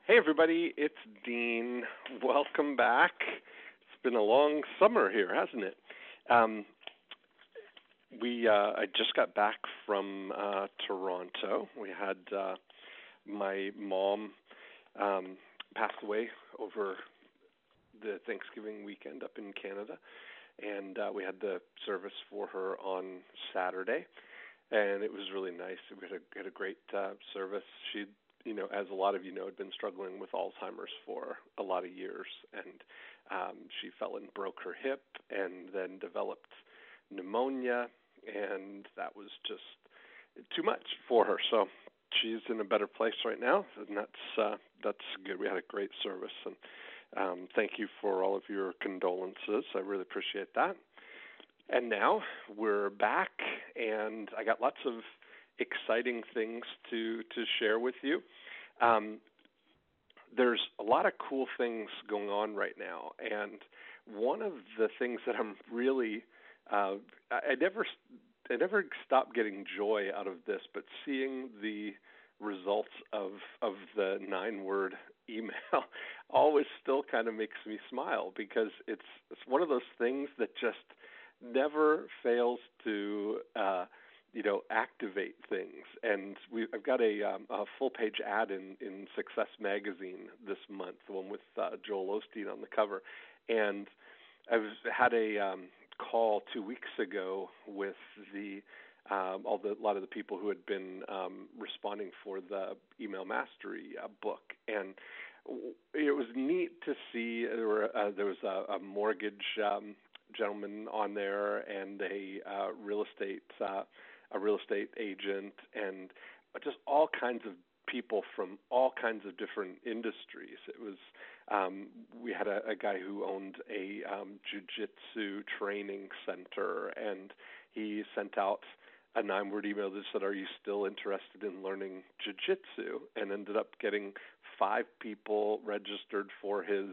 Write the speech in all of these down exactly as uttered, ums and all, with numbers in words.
Hey everybody, it's Dean. Welcome back. It's been a long summer here, hasn't it? Um, we uh, I just got back from uh, Toronto. We had uh, my mom um, passed away over the Thanksgiving weekend up in Canada, and uh, we had the service for her on Saturday, and it was really nice. We had a, had a great uh, service. She, you know, as a lot of you know, had been struggling with Alzheimer's for a lot of years, and um, she fell and broke her hip, and then developed pneumonia, and that was just too much for her. So she's in a better place right now, and that's uh, that's good. We had a great service, and um, thank you for all of your condolences. I really appreciate that. And now we're back, and I got lots of exciting things to to share with you. Um, there's a lot of cool things going on right now, and one of the things that I'm really uh, I, I never I never stop getting joy out of this, but seeing the results of of the nine word email always still kind of makes me smile, because it's it's one of those things that just never fails to uh, you know activate things. And we I've got a, um, a full page ad in in Success Magazine this month, the one with uh, Joel Osteen on the cover, and I've had a um, call two weeks ago with the um, all the a lot of the people who had been um, responding for the Email Mastery uh, book, and it was neat to see. There were uh, there was a, a mortgage um, gentleman on there, and a uh, real estate uh, a real estate agent, and just all kinds of people from all kinds of different industries. It was um, we had a, a guy who owned a um, jiu-jitsu training center, and he sent out a nine-word email that said, "Are you still interested in learning jiu-jitsu?" and ended up getting five people registered for his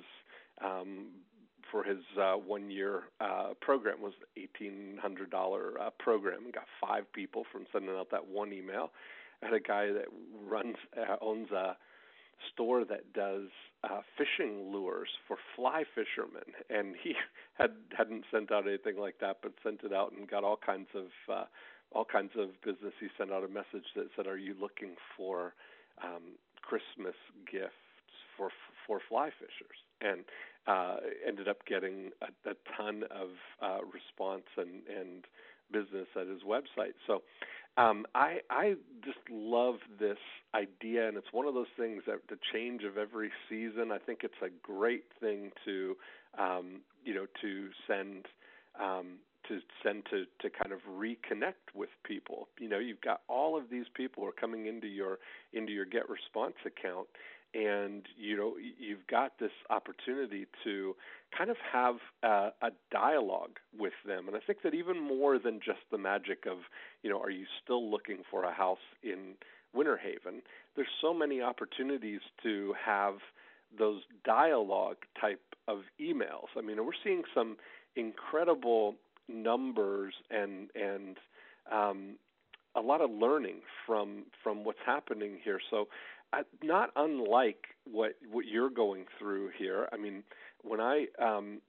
um, for his uh, one-year uh, program. It was an eighteen hundred dollars uh, program. We got five people from sending out that one email. I had a guy that runs uh, owns a store that does uh, fishing lures for fly fishermen, and he had hadn't sent out anything like that, but sent it out and got all kinds of uh, all kinds of business. He sent out a message that said, "Are you looking for um, Christmas gifts for for fly fishers?" And uh, ended up getting a, a ton of uh, response and, and business at his website. So um, I I just love this idea, and it's one of those things that the change of every season. I think it's a great thing to um, you know to send. Um, to send to, to kind of reconnect with people. You know, you've got all of these people who are coming into your into your Get Response account, and you know you've got this opportunity to kind of have a, a dialogue with them. And I think that even more than just the magic of, you know, are you still looking for a house in Winter Haven? There's so many opportunities to have those dialogue type of emails. I mean, we're seeing some incredible numbers and and um, a lot of learning from from what's happening here. So, uh, not unlike what what you're going through here. I mean, when I um,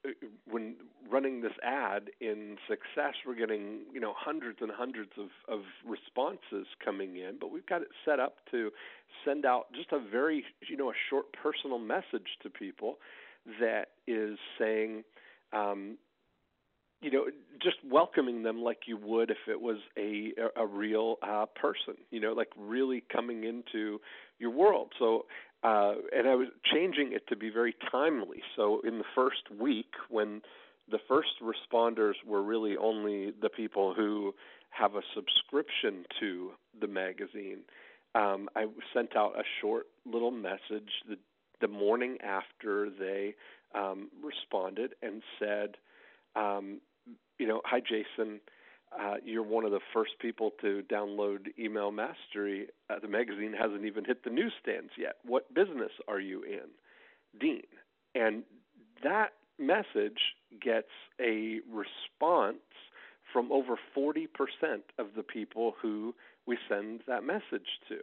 when running this ad in Success, we're getting you know hundreds and hundreds of, of responses coming in, but we've got it set up to send out just a very you know a short personal message to people that is saying. Um, you know, just welcoming them like you would if it was a a, a real uh, person, you know, like really coming into your world. So, uh, and I was changing it to be very timely. So in the first week, when the first responders were really only the people who have a subscription to the magazine, um, I sent out a short little message the, the morning after they um, responded and said, um, you know, "Hi, Jason. Uh, you're one of the first people to download Email Mastery. Uh, the magazine hasn't even hit the newsstands yet. What business are you in? Dean." And that message gets a response from over forty percent of the people who we send that message to.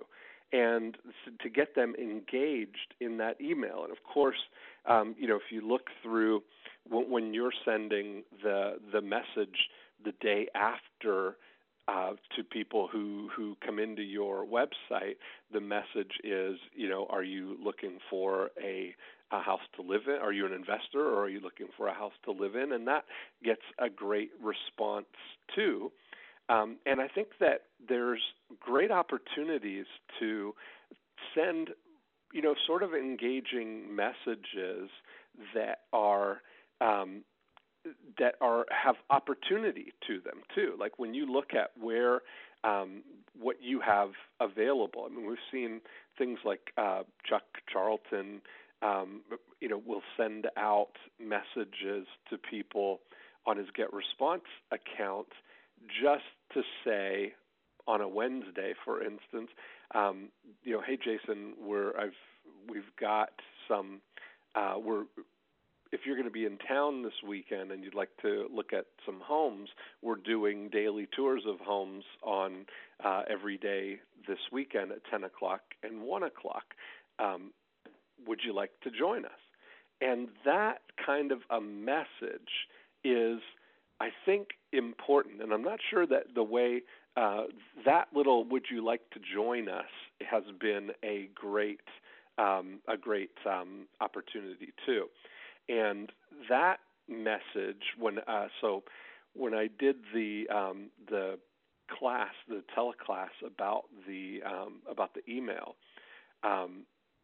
and to get them engaged in that email. And of course, um, you know, if you look through when you're sending the the message the day after uh, to people who, who come into your website, the message is, you know, are you looking for a, a house to live in? Are you an investor, or are you looking for a house to live in? And that gets a great response too. Um, and I think that there's great opportunities to send, you know, sort of engaging messages that are um, that are have opportunity to them too. Like when you look at where um, what you have available. I mean, we've seen things like uh, Chuck Charlton, um, you know, will send out messages to people on his GetResponse account just to say, on a Wednesday, for instance, um, you know, hey Jason, we're I've we've got some uh, we're if you're going to be in town this weekend and you'd like to look at some homes, we're doing daily tours of homes on uh, every day this weekend at ten o'clock and one o'clock. Um, would you like to join us? And that kind of a message is, I think, important. And I'm not sure that the way uh, that little "would you like to join us" has been a great um, a great um, opportunity too. And that message, when uh, so when I did the um, the class, the teleclass about the um, about the email, um,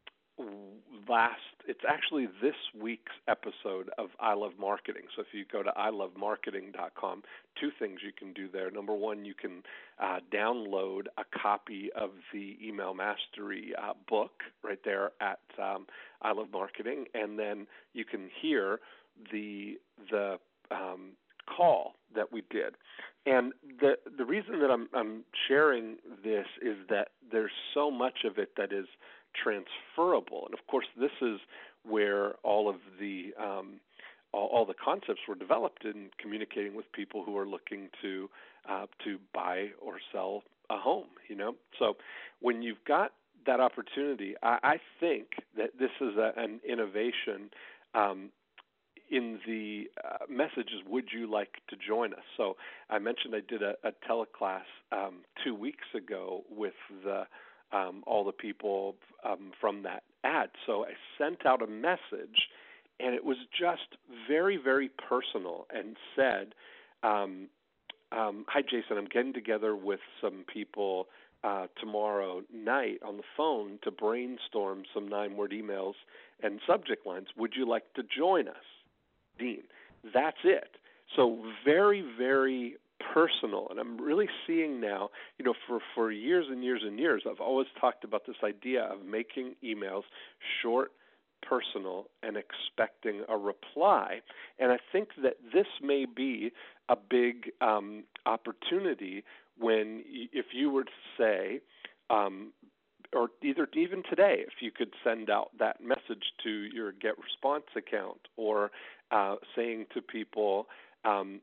last it's actually this week's episode of I Love Marketing. So if you go to I love marketing dot com, two things you can do there. Number one, you can uh, download a copy of the Email Mastery uh, book right there at um, I Love Marketing, and then you can hear the the um, call that we did. And the the reason that I'm I'm sharing this is that there's so much of it that is transferable. And of course, this is where all of the um, all, all the concepts were developed in communicating with people who are looking to uh, to buy or sell a home. You know, so when you've got that opportunity, I, I think that this is a, an innovation um, in the uh, messages. Would you like to join us? So I mentioned I did a, a teleclass um, two weeks ago with the Um, all the people um, from that ad. So I sent out a message, and it was just very, very personal, and said, um, um, hi, Jason, I'm getting together with some people uh, tomorrow night on the phone to brainstorm some nine-word emails and subject lines. Would you like to join us, Dean? That's it. So very, very personal. And I'm really seeing now, you know, for, for years and years and years, I've always talked about this idea of making emails short, personal, and expecting a reply. And I think that this may be a big um, opportunity when, y- if you were to say, um, or either even today, if you could send out that message to your GetResponse account, or uh, saying to people, um,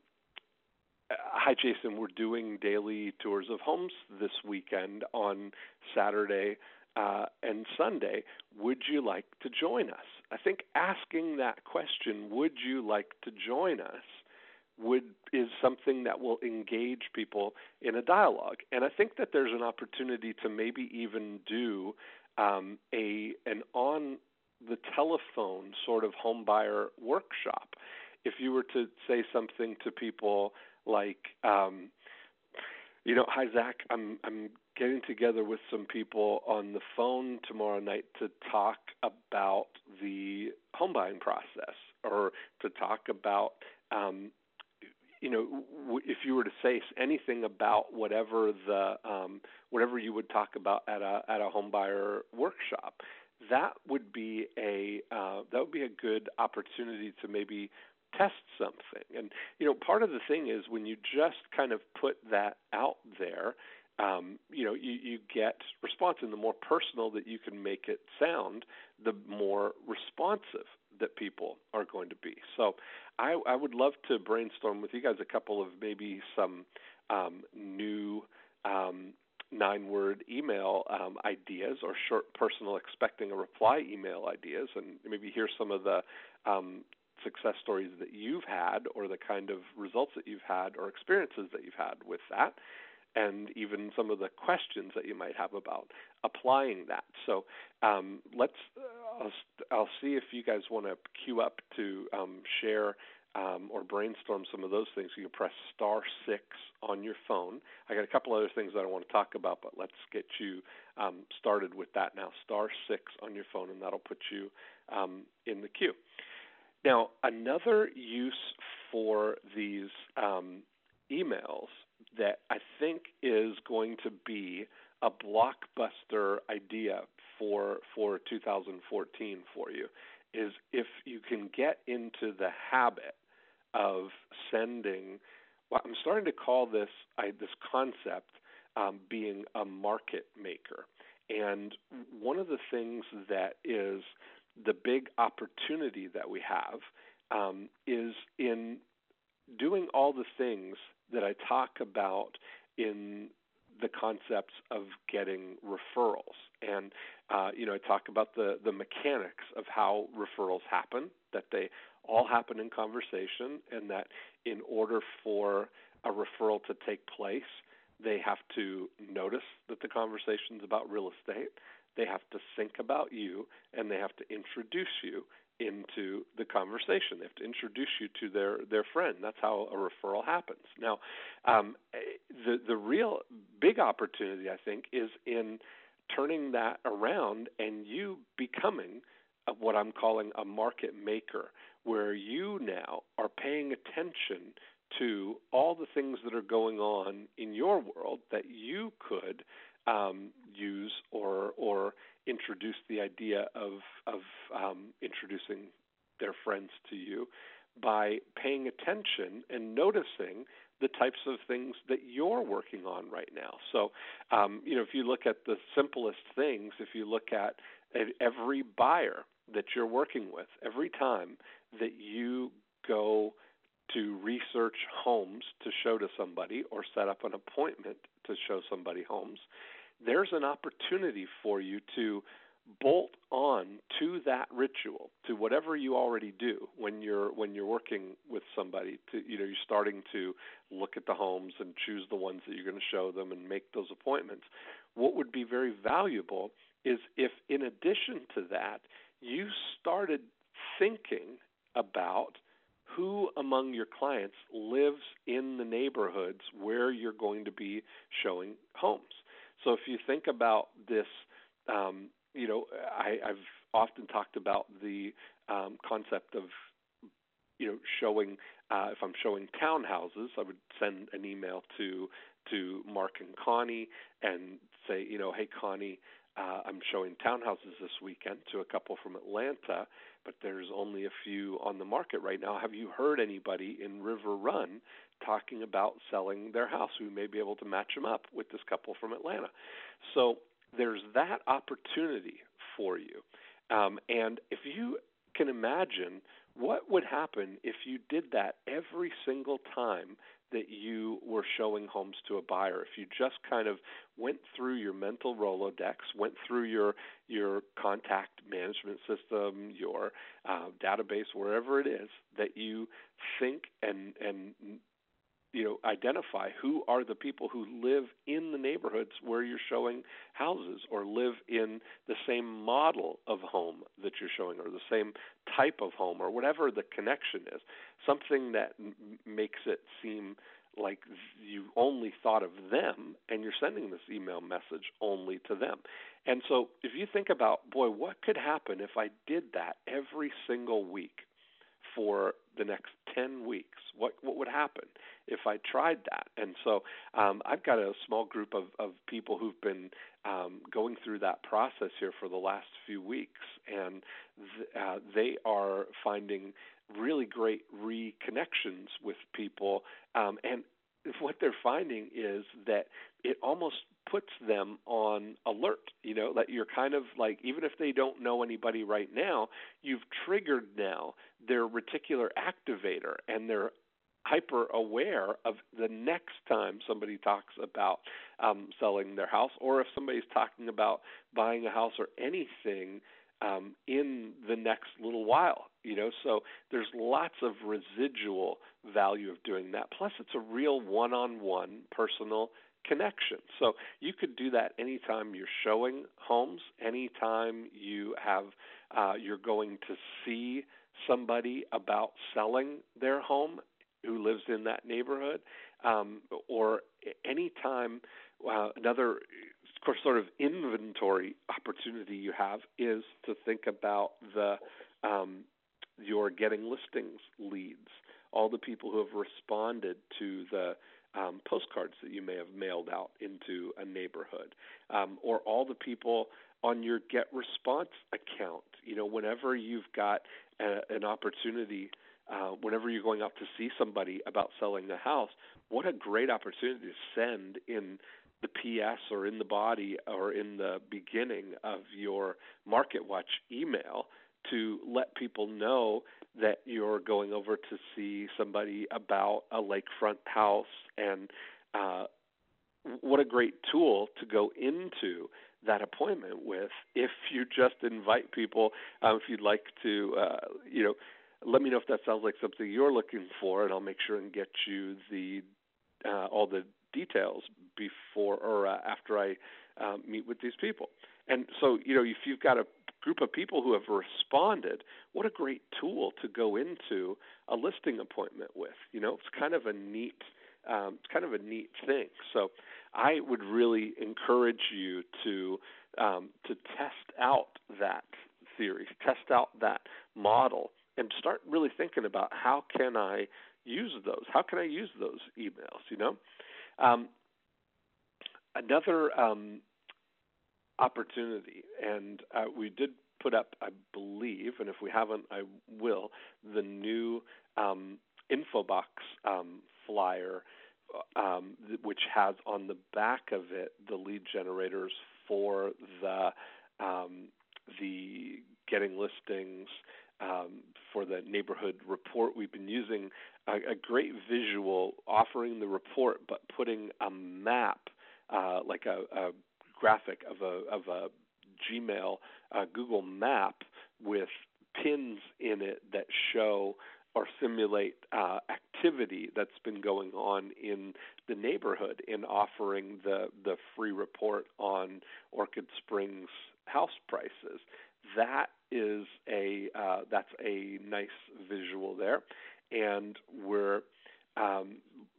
hi, Jason, we're doing daily tours of homes this weekend on Saturday uh, and Sunday. Would you like to join us? I think asking that question, would you like to join us, would is something that will engage people in a dialogue. And I think that there's an opportunity to maybe even do um, a an on the telephone sort of home buyer workshop. If you were to say something to people like, um, you know, hi, Zach, I'm I'm getting together with some people on the phone tomorrow night to talk about the home buying process, or to talk about, um, you know, w- if you were to say anything about whatever the um, whatever you would talk about at a at a home buyer workshop, that would be a uh, that would be a good opportunity to maybe test something. And, you know, part of the thing is when you just kind of put that out there, um, you know, you, you get response. And the more personal that you can make it sound, the more responsive that people are going to be. So I, I would love to brainstorm with you guys a couple of maybe some um, new um, nine-word email um, ideas or short personal expecting a reply email ideas, and maybe hear some of the um, success stories that you've had or the kind of results that you've had or experiences that you've had with that, and even some of the questions that you might have about applying that. So um, let's, uh, I'll, I'll see if you guys want to queue up to um, share um, or brainstorm some of those things. You can press star six on your phone. I got a couple other things that I want to talk about, but let's get you um, started with that now. Star six on your phone, and that'll put you um, in the queue. Now, another use for these um, emails that I think is going to be a blockbuster idea for for two thousand fourteen for you is if you can get into the habit of sending, well, I'm starting to call this I, this concept um, being a market maker. And one of the things that is the big opportunity that we have um, is in doing all the things that I talk about in the concepts of getting referrals. And, uh, you know, I talk about the, the mechanics of how referrals happen, that they all happen in conversation, and that in order for a referral to take place, they have to notice that the conversation is about real estate, they have to think about you, and they have to introduce you into the conversation. They have to introduce you to their, their friend. That's how a referral happens. Now, um, the the real big opportunity, I think, is in turning that around and you becoming a, what I'm calling a market maker, where you now are paying attention to all the things that are going on in your world that you could um, use or or introduce the idea of of um, introducing their friends to you by paying attention and noticing the types of things that you're working on right now. So, um, you know, if you look at the simplest things, if you look at, at every buyer that you're working with, every time that you go to research homes to show to somebody or set up an appointment to show somebody homes, there's an opportunity for you to bolt on to that ritual, to whatever you already do when you're when you're working with somebody. To you know, you're starting to look at the homes and choose the ones that you're going to show them and make those appointments. What would be very valuable is if, in addition to that, you started thinking about who among your clients lives in the neighborhoods where you're going to be showing homes. So if you think about this, um, you know, I, I've often talked about the um, concept of, you know, showing, uh, if I'm showing townhouses, I would send an email to to Mark and Connie and say, you know, hey, Connie, uh, I'm showing townhouses this weekend to a couple from Atlanta, but there's only a few on the market right now. Have you heard anybody in River Run talking about selling their house who may be able to match them up with this couple from Atlanta? So there's that opportunity for you. Um, and if you can imagine what would happen if you did that every single time that you were showing homes to a buyer, if you just kind of went through your mental Rolodex, went through your your contact management system, your uh, database, wherever it is, that you think and and you know, identify who are the people who live in the neighborhoods where you're showing houses or live in the same model of home that you're showing or the same type of home or whatever the connection is, something that m- makes it seem like you only thought of them and you're sending this email message only to them. And so if you think about, boy, what could happen if I did that every single week for the next ten weeks? What what would happen if I tried that? And so um, I've got a small group of, of people who've been um, going through that process here for the last few weeks, and th- uh, they are finding really great reconnections with people. Um, and what they're finding is that it almost puts them on alert, you know, that you're kind of like, even if they don't know anybody right now, you've triggered now their reticular activator, and they're hyper aware of the next time somebody talks about um, selling their house, or if somebody's talking about buying a house or anything um, in the next little while. You know, so there's lots of residual value of doing that. Plus, it's a real one-on-one personal connection. So you could do that anytime you're showing homes, anytime you have uh, you're going to see somebody about selling their home who lives in that neighborhood, um, or anytime uh, another, of course, sort of inventory opportunity you have is to think about the um, your getting listings leads, all the people who have responded to the um, postcards that you may have mailed out into a neighborhood, um, or all the people on your Get Response account. You know, whenever you've got a, an opportunity, uh, whenever you're going out to see somebody about selling a house, what a great opportunity to send in the P S or in the body or in the beginning of your Market Watch email to let people know that you're going over to see somebody about a lakefront house. And uh, what a great tool to go into that appointment with if you just invite people. Um, if you'd like to, uh, you know, let me know if that sounds like something you're looking for, and I'll make sure and get you the uh, all the details before or uh, after I uh, meet with these people. And so, you know, if you've got a group of people who have responded, what a great tool to go into a listing appointment with. You know, it's kind of a neat, um, it's kind of a neat thing. So I would really encourage you to um, to test out that theory, test out that model, and start really thinking about how can I use those? How can I use those emails? You know, um, another um, opportunity, and uh, we did put up, I believe, and if we haven't, I will, the new um, InfoBox um, flyer, um, which has on the back of it the lead generators for the um, the getting listings, um, for the neighborhood report. We've been using a, a great visual offering the report, but putting a map, uh, like a, a graphic of a of a Gmail, uh, Google map with pins in it that show or simulate uh, activity that's been going on in the neighborhood in offering the, the free report on Orchid Springs house prices. That is a uh, that's a nice visual there, and we're um,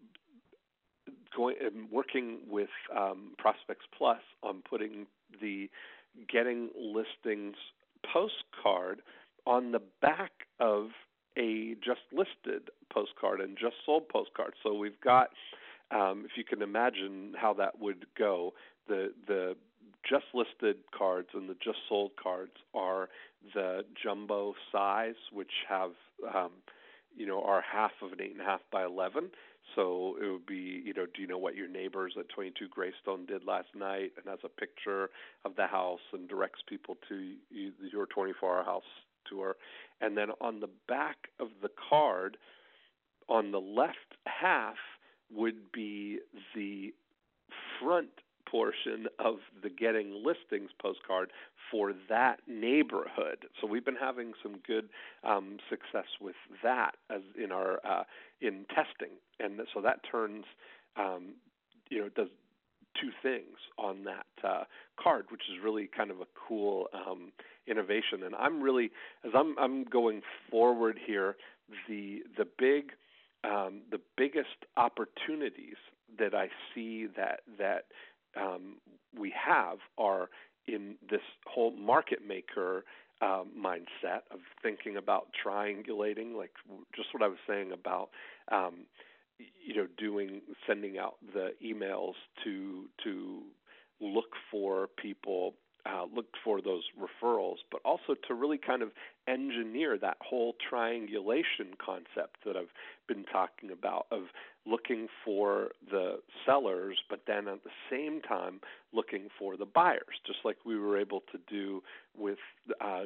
going working with um, Prospects Plus on putting the Getting Listings postcard on the back of a just listed postcard and just sold postcard. So we've got, um, if you can imagine how that would go, the the just listed cards and the just sold cards are the jumbo size, which have, um, you know, are half of an eight and a half by eleven. So it would be, you know, do you know what your neighbors at twenty-two Greystone did last night? And has a picture of the house and directs people to you, your twenty-four hour house tour. And then on the back of the card, on the left half, would be the front portion of the Getting Listings postcard for that neighborhood. So we've been having some good um, success with that as in our uh, in testing, and so that turns, um, you know, does two things on that uh, card, which is really kind of a cool um, innovation. And I'm really, as I'm I'm going forward here, the the big um, the biggest opportunities that I see that that Um, we have are in this whole market maker uh, mindset of thinking about triangulating, like just what I was saying about, um, you know, doing sending out the emails to to look for people, uh, look for those referrals, but also to really kind of engineer that whole triangulation concept that I've been talking about of looking for the sellers, but then at the same time looking for the buyers, just like we were able to do with uh, Julie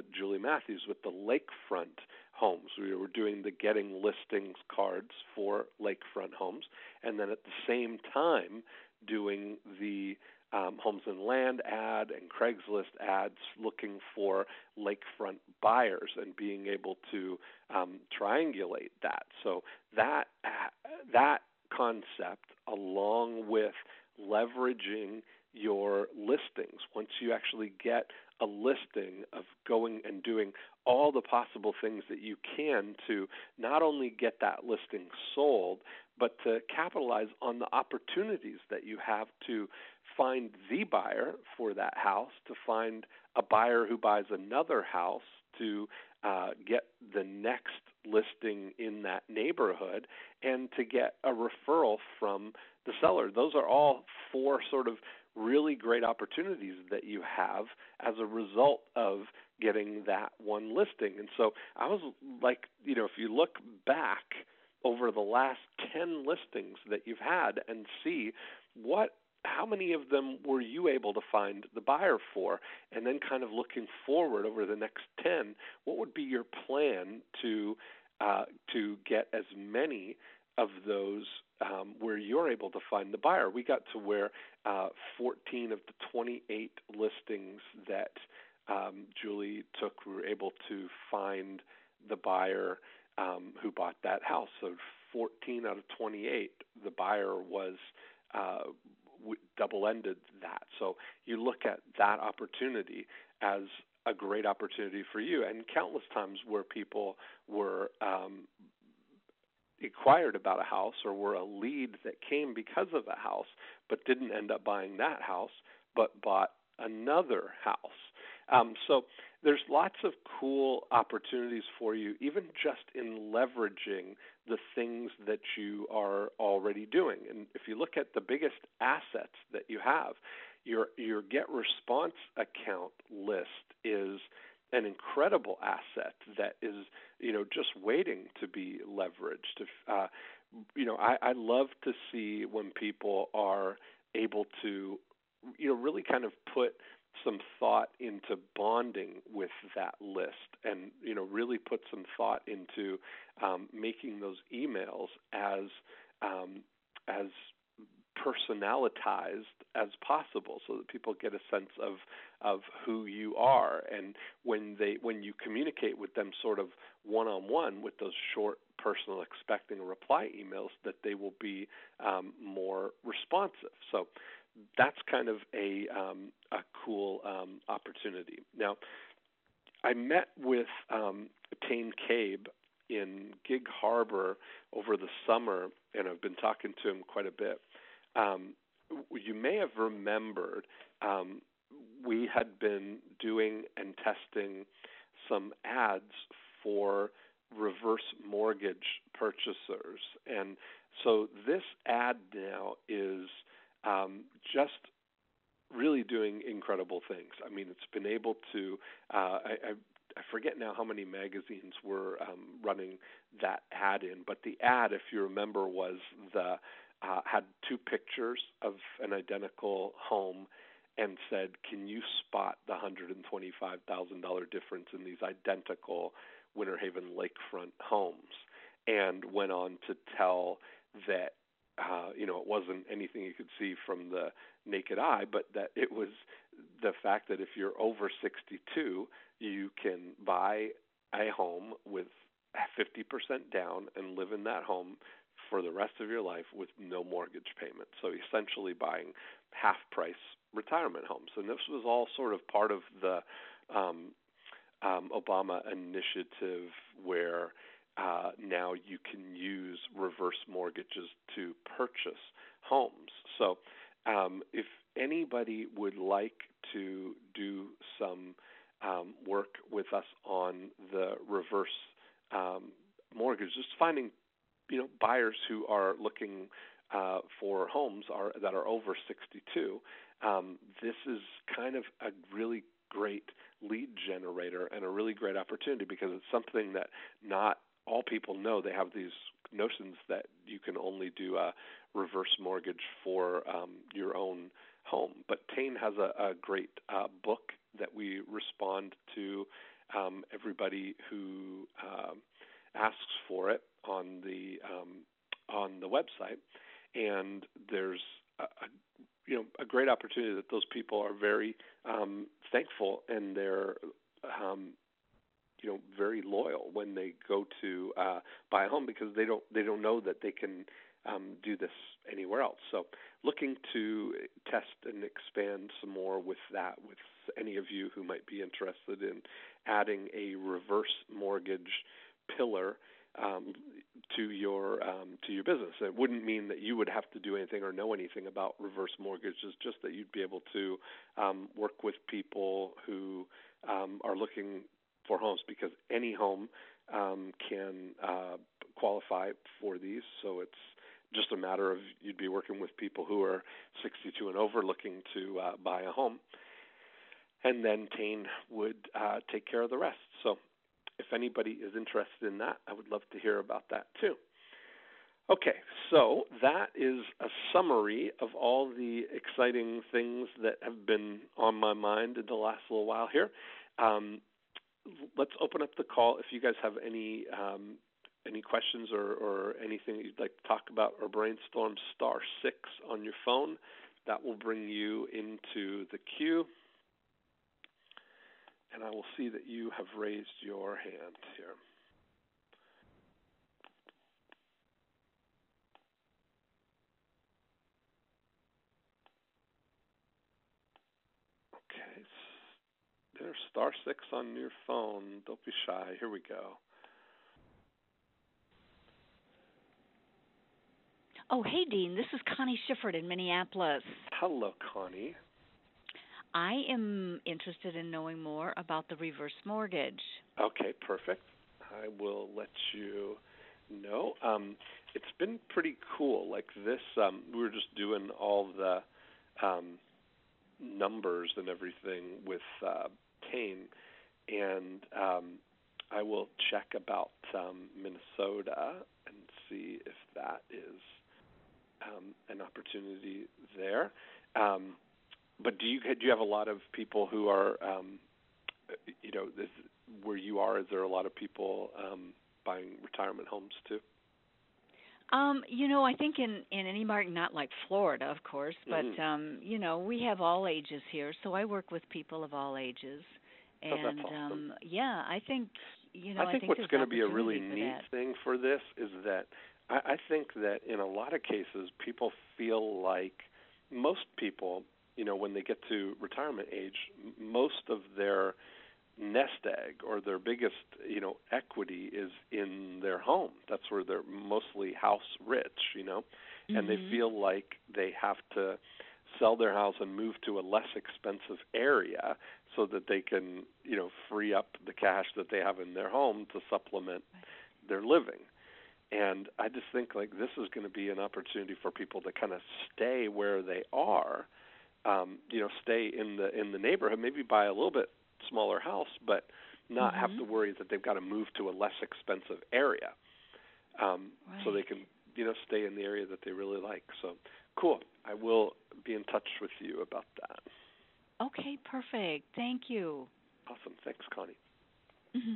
Matthews with the lakefront homes. We were doing the Getting Listings cards for lakefront homes, and then at the same time doing the um, Homes and Land ad and Craigslist ads looking for lakefront buyers and being able to um, triangulate that. So that that concept, along with leveraging your listings, once you actually get a listing, of going and doing all the possible things that you can to not only get that listing sold, but to capitalize on the opportunities that you have to find the buyer for that house, to find a buyer who buys another house, to uh, get the next listing in that neighborhood, and to get a referral from the seller. Those are all four sort of really great opportunities that you have as a result of getting that one listing. And so I was like, you know, if you look back over the last ten listings that you've had and see what how many of them were you able to find the buyer for, and then kind of looking forward over the next ten, what would be your plan to uh, to get as many of those um, where you're able to find the buyer? We got to where uh, fourteen of the twenty-eight listings that um, Julie took, we were able to find the buyer um, who bought that house. So fourteen out of twenty-eight, the buyer was uh, double-ended that. So you look at that opportunity as a great opportunity for you, and countless times where people were um, inquired about a house or were a lead that came because of a house but didn't end up buying that house but bought another house. Um, so there's lots of cool opportunities for you, even just in leveraging the things that you are already doing. And if you look at the biggest assets that you have, your your Get Response account list is an incredible asset that is, you know, just waiting to be leveraged. If, uh, you know, I, I love to see when people are able to, you know, really kind of put some thought into bonding with that list, and you know, really put some thought into um, making those emails as um, as personalitized as possible, so that people get a sense of of who you are. And when they when you communicate with them sort of one on one with those short personal expecting a reply emails, that they will be um, more responsive. So that's kind of a um, a cool um, opportunity. Now, I met with um, Tane Cabe in Gig Harbor over the summer, and I've been talking to him quite a bit. Um, you may have remembered um, we had been doing and testing some ads for reverse mortgage purchasers. And so this ad now is um, just really doing incredible things. I mean, it's been able to, uh, I, I, I forget now how many magazines were um, running that ad in, but the ad, if you remember, was the uh, had two pictures of an identical home and said, can you spot the one hundred twenty-five thousand dollars difference in these identical Winter Haven lakefront homes? And went on to tell that, uh, you know, it wasn't anything you could see from the naked eye, but that it was the fact that if you're over sixty-two, you can buy a home with fifty percent down and live in that home for the rest of your life with no mortgage payment. So essentially buying half-price retirement homes. And this was all sort of part of the um, um, Obama initiative where uh, now you can use reverse mortgages to purchase homes. So um, if anybody would like to do some um, work with us on the reverse um, mortgage, just finding you know buyers who are looking uh, for homes are that are over sixty-two, um, this is kind of a really great lead generator and a really great opportunity, because it's something that not all people know. They have these notions that you can only do a reverse mortgage for um, your own home. But Tane has a, a great uh, book that we respond to um, everybody who um, asks for it on the um, on the website, and there's a, a you know a great opportunity that those people are very um, thankful, and they're um, you know very loyal when they go to uh, buy a home, because they don't they don't know that they can um, do this anywhere else. So looking to test and expand some more with that, with any of you who might be interested in adding a reverse mortgage pillar um, to your um, to your business. It wouldn't mean that you would have to do anything or know anything about reverse mortgages, just that you'd be able to um, work with people who um, are looking for homes, because any home um, can uh, qualify for these. So it's just a matter of you'd be working with people who are sixty-two and over looking to uh, buy a home, and then Tane would uh, take care of the rest. So if anybody is interested in that, I would love to hear about that too. Okay, so that is a summary of all the exciting things that have been on my mind in the last little while here. Um, let's open up the call. If you guys have any um, any questions or, or anything that you'd like to talk about or brainstorm, star six on your phone. That will bring you into the queue. And I will see that you have raised your hand here. Okay. There's star six on your phone. Don't be shy. Here we go. Oh, hey, Dean. This is Connie Schifford in Minneapolis. Hello, Connie. I am interested in knowing more about the reverse mortgage. Okay, perfect. I will let you know. Um, it's been pretty cool. Like this, um, we were just doing all the um, numbers and everything with uh, Tane, and um, I will check about um, Minnesota and see if that is um, an opportunity there. Um, but do you do you have a lot of people who are, um, you know, this, where you are? Is there a lot of people um, buying retirement homes too? Um, you know, I think in, in any market, not like Florida, of course, but, Mm-hmm. um, you know, we have all ages here, so I work with people of all ages. And, oh, that's awesome. um, yeah, I think, you know, I think, I think what's going to be a really for neat that. thing for this is that I, I think that in a lot of cases, people feel like most people, you know, when they get to retirement age, m- most of their nest egg or their biggest, you know, equity is in their home. That's where they're mostly house rich, you know, Mm-hmm. and they feel like they have to sell their house and move to a less expensive area so that they can, you know, free up the cash that they have in their home to supplement their living. And I just think like this is going to be an opportunity for people to kind of stay where they are, um, you know, stay in the in the neighborhood, maybe buy a little bit smaller house, but not Mm-hmm. have to worry that they've got to move to a less expensive area, um, Right. so they can, you know, stay in the area that they really like. So cool. I will be in touch with you about that. Okay, perfect. Thank you. Awesome. Thanks, Connie. Mm-hmm.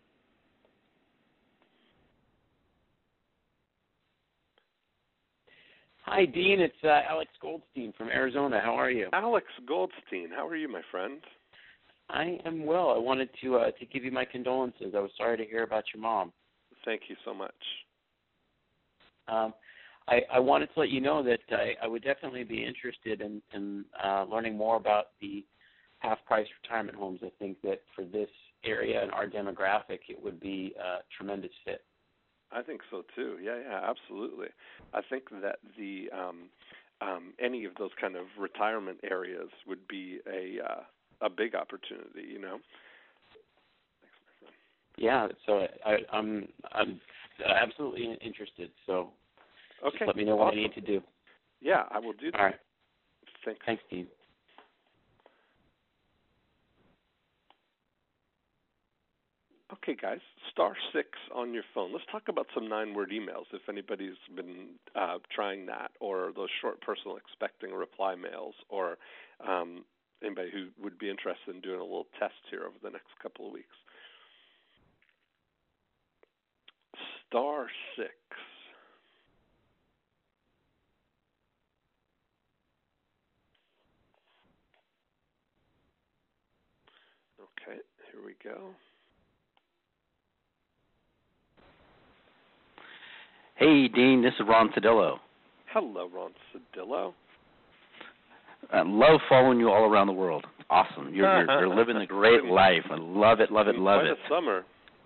Hi, Dean. It's uh, Alex Goldstein from Arizona. How are you? Alex Goldstein. How are you, my friend? I am well. I wanted to uh, to give you my condolences. I was sorry to hear about your mom. Thank you so much. Um, I, I wanted to let you know that I, I would definitely be interested in, in uh, learning more about the half-price retirement homes. I think that for this area and our demographic, it would be a tremendous fit. I think so too. Yeah, yeah, absolutely. I think that the um, um, any of those kind of retirement areas would be a uh, a big opportunity. You know. Thanks, my friend. Yeah. So I, I'm I'm absolutely interested. So Okay. just let me know what Awesome. I need to do. Yeah, I will do that. All right. Thanks. Thanks, Dean. Okay, guys, star six on your phone. Let's talk about some nine-word emails if anybody's been uh, trying that, or those short personal expecting reply mails, or um, anybody who would be interested in doing a little test here over the next couple of weeks. star six. Okay, here we go. Hey, Dean, this is Ron Cedillo. Hello, Ron Cedillo. I love following you all around the world. Awesome. You're, you're, you're living the great life. I love it, love it, love Quite it. a summer.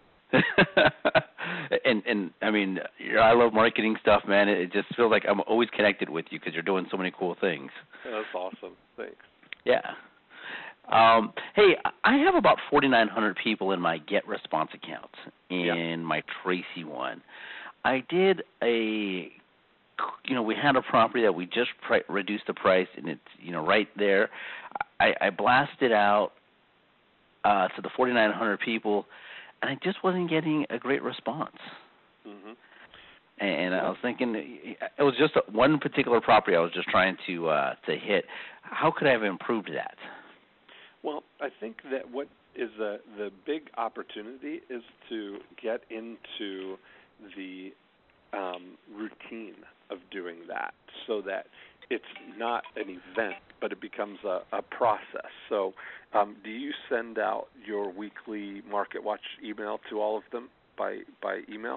and, and I mean, you're, I love marketing stuff, man. It, it just feels like I'm always connected with you because you're doing so many cool things. Yeah, that's awesome. Thanks. Yeah. Um, hey, I have about forty-nine hundred people in my GetResponse account and yeah. my Tracy one. I did a, you know, we had a property that we just pri- reduced the price, and it's, you know, right there. I, I blasted out uh, to the forty-nine hundred people, and I just wasn't getting a great response. Mm-hmm. And I was thinking, it was just one particular property I was just trying to uh, to hit. How could I have improved that? Well, I think that what is the the big opportunity is to get into the um, routine of doing that, so that it's not an event, but it becomes a, a process. So, um, do you send out your weekly Market Watch email to all of them by by email?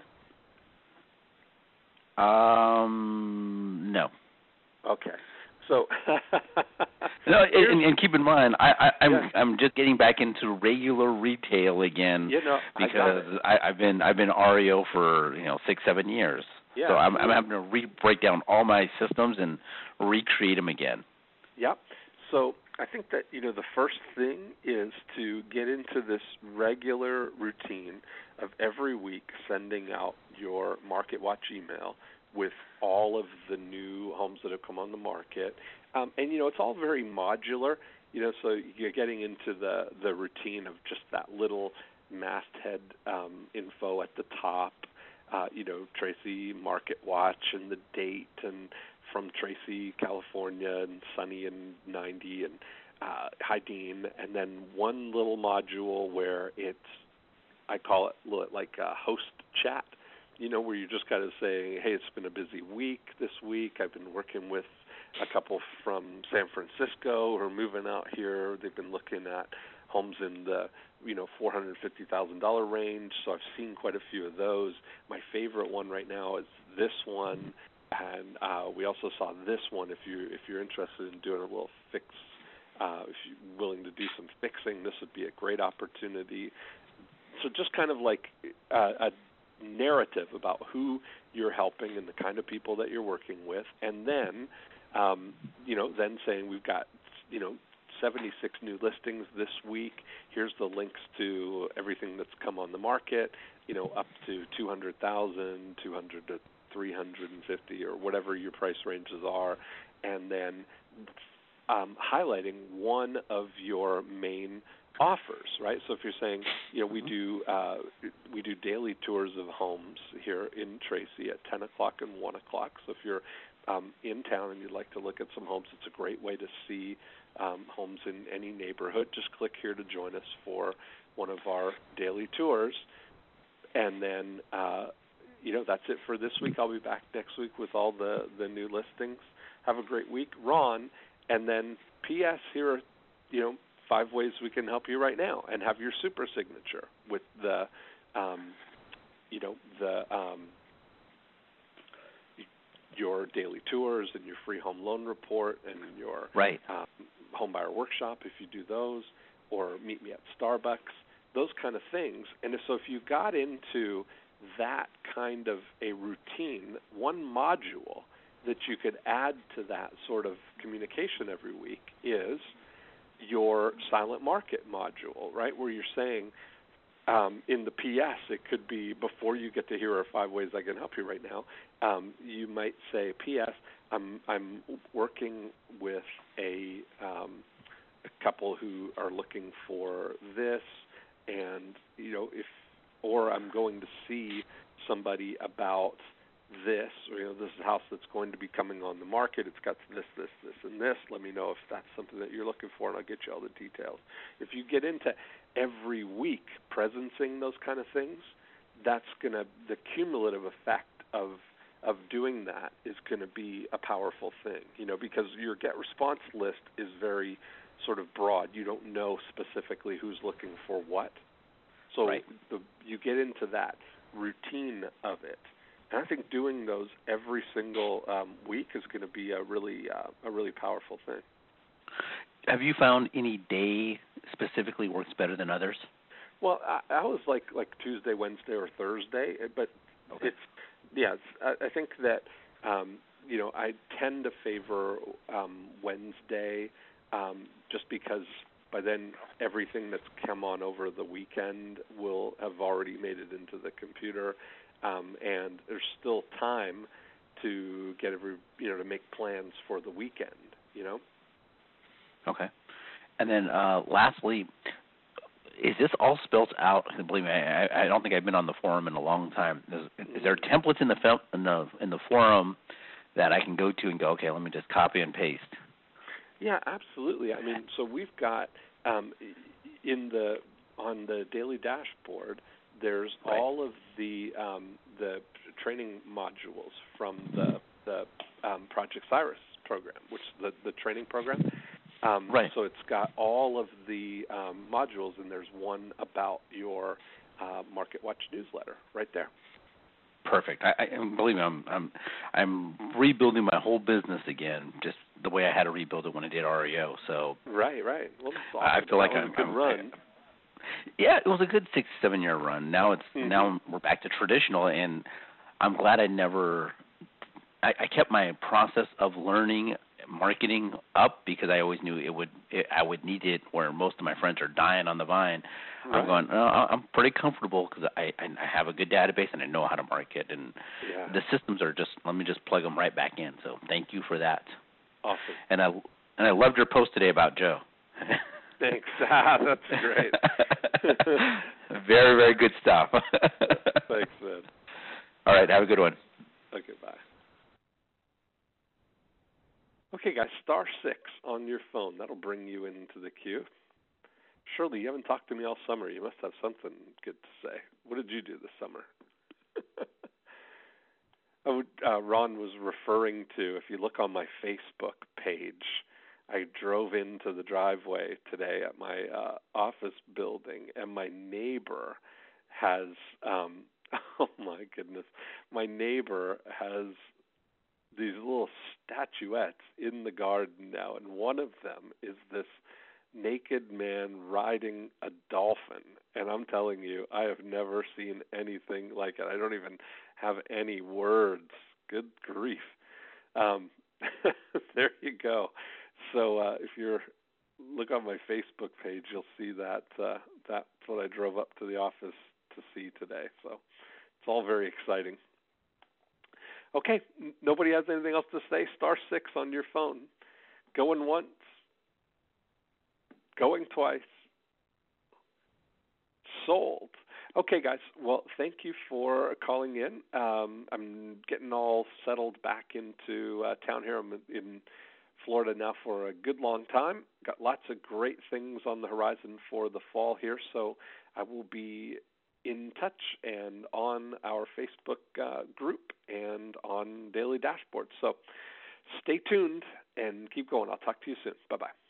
Um, no. Okay. So no, and, and keep in mind, I, I, I'm yeah. I'm just getting back into regular retail again you know, because I I, I've been I've been R E O for you know six seven years. Yeah. So I'm I'm having to re break down all my systems and recreate them again. Yep. So I think that you know the first thing is to get into this regular routine of every week sending out your Market Watch email with all of the new homes that have come on the market. Um, and, you know, it's all very modular, you know, so you're getting into the, the routine of just that little masthead um, info at the top, uh, you know, Tracy Market Watch and the date and from Tracy, California, and sunny and ninety and uh, hi, Dean, and then one little module where it's, I call it like a host chat, you know, where you're just kind of saying, hey, it's been a busy week this week. I've been working with a couple from San Francisco who are moving out here. They've been looking at homes in the, you know, four hundred fifty thousand dollars range, so I've seen quite a few of those. My favorite one right now is this one, and uh, we also saw this one. If, you, if you're interested in doing a little fix, uh, if you're willing to do some fixing, this would be a great opportunity. So just kind of like uh, a narrative about who you're helping and the kind of people that you're working with, and then, um, you know, then saying we've got, you know, seventy-six new listings this week. Here's the links to everything that's come on the market, you know, up to two hundred thousand, two hundred to three hundred fifty, or whatever your price ranges are, and then um, highlighting one of your main offers, right? So if you're saying, you know, we do uh, we do daily tours of homes here in Tracy at ten o'clock and one o'clock. So if you're um, in town and you'd like to look at some homes, it's a great way to see um, homes in any neighborhood. Just click here to join us for one of our daily tours, and then uh, you know that's it for this week. I'll be back next week with all the the new listings. Have a great week, Ron. And then P S here are, you know, five ways we can help you right now, and have your super signature with the, um, you know, the um, your daily tours and your free home loan report and your right. um, home buyer workshop if you do those, or meet me at Starbucks, those kind of things. And so if you got into that kind of a routine, one module that you could add to that sort of communication every week is your silent market module, right, where you're saying um, in the P S, it could be before you get to here are five ways I can help you right now, um, you might say, P S, I'm, I'm working with a, um, a couple who are looking for this, and, you know, if, or I'm going to see somebody about this, or, you know, this is a house that's going to be coming on the market. It's got this, this, this, and this. Let me know if that's something that you're looking for, and I'll get you all the details. If you get into every week presencing those kind of things, that's going to, the cumulative effect of of doing that is going to be a powerful thing, you know, because your get response list is very sort of broad. You don't know specifically who's looking for what. So right. the, you get into that routine of it. And I think doing those every single um, week is going to be a really uh, a really powerful thing. Have you found any day specifically works better than others? Well, I, I was like like Tuesday, Wednesday, or Thursday, but okay. it's yeah. It's, I, I think that um, you know I tend to favor um, Wednesday um, just because by then everything that's come on over the weekend will have already made it into the computer, um, and there's still time to get every you know to make plans for the weekend. You know. Okay. And then uh, lastly, is this all spelled out? Believe me, I, I don't think I've been on the forum in a long time. Is, is there templates in the in the in the forum that I can go to and go, okay, let me just copy and paste? Yeah, absolutely. I mean, so we've got um, in the on the daily dashboard, there's right. all of the um, the training modules from the the um, Project Cyrus program, which is the the training program. Um, right. So it's got all of the um, modules, and there's one about your uh, Market Watch newsletter right there. Perfect. I, I believe me, I'm I'm I'm rebuilding my whole business again, just the way I had to rebuild it when I did R E O. So right, right. Well, that's awesome. I feel like that I'm was a good I'm, run. Yeah, it was a good six seven year run. Now it's mm-hmm. now we're back to traditional, and I'm glad I never. I, I kept my process of learning marketing up because I always knew it would it, I would need it where most of my friends are dying on the vine. Right. I'm going, oh, I'm pretty comfortable because I, I have a good database and I know how to market, and yeah. the systems are just, let me just plug them right back in. So thank you for that. Awesome. And I and I loved your post today about Joe. Thanks. Ah, that's great. Very, very good stuff. Thanks, man. All right, have a good one. Okay, bye. Okay, guys, star six on your phone. That'll bring you into the queue. Shirley, you haven't talked to me all summer. You must have something good to say. What did you do this summer? I would, uh, Ron was referring to, if you look on my Facebook page, I drove into the driveway today at my uh, office building, and my neighbor has, um, oh my goodness, my neighbor has these little statuettes in the garden now, and one of them is this naked man riding a dolphin. And I'm telling you, I have never seen anything like it. I don't even have any words. Good grief. Um, there you go. So uh, if you look on my Facebook page, you'll see that uh, that's what I drove up to the office to see today. So it's all very exciting. Okay, nobody has anything else to say? Star six on your phone. Going once. Going twice. Sold. Okay, guys. Well, thank you for calling in. Um, I'm getting all settled back into uh, town here. I'm in Florida now for a good long time. Got lots of great things on the horizon for the fall here, so I will be in touch and on our Facebook uh, group and on Daily Dashboard. So stay tuned and keep going. I'll talk to you soon. Bye-bye.